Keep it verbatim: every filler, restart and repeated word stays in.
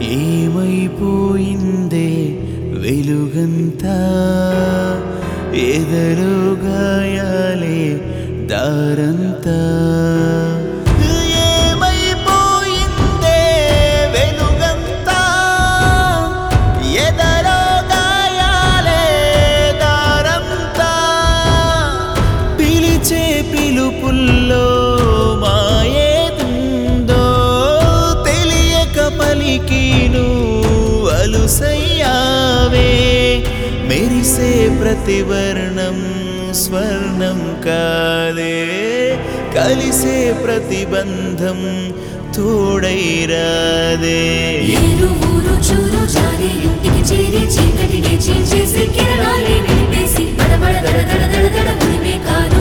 ఏమైపోయిందే వెలుగంతా ఎదలో గాయాలే దారంతా ఏమైపోయిందే వెలుగంతా ఎదలో గాయాలే దారంతా పిలిచే పిలుపుల్లో మాయేదుందో తెలియక పలికిను అలుసయ్యావే మెరిసే ప్రతివర్ణం స్వర్ణం కాదే కలిసే ప్రతిబంధం తోడైరాదే ఊరు చూరు జారి ఇంటికి చేరి చీకటిని చీల్చేసి కిరణాలే నిలిపేసి బడబడ దడ దడ దడ దడ ఉరిమే కాదు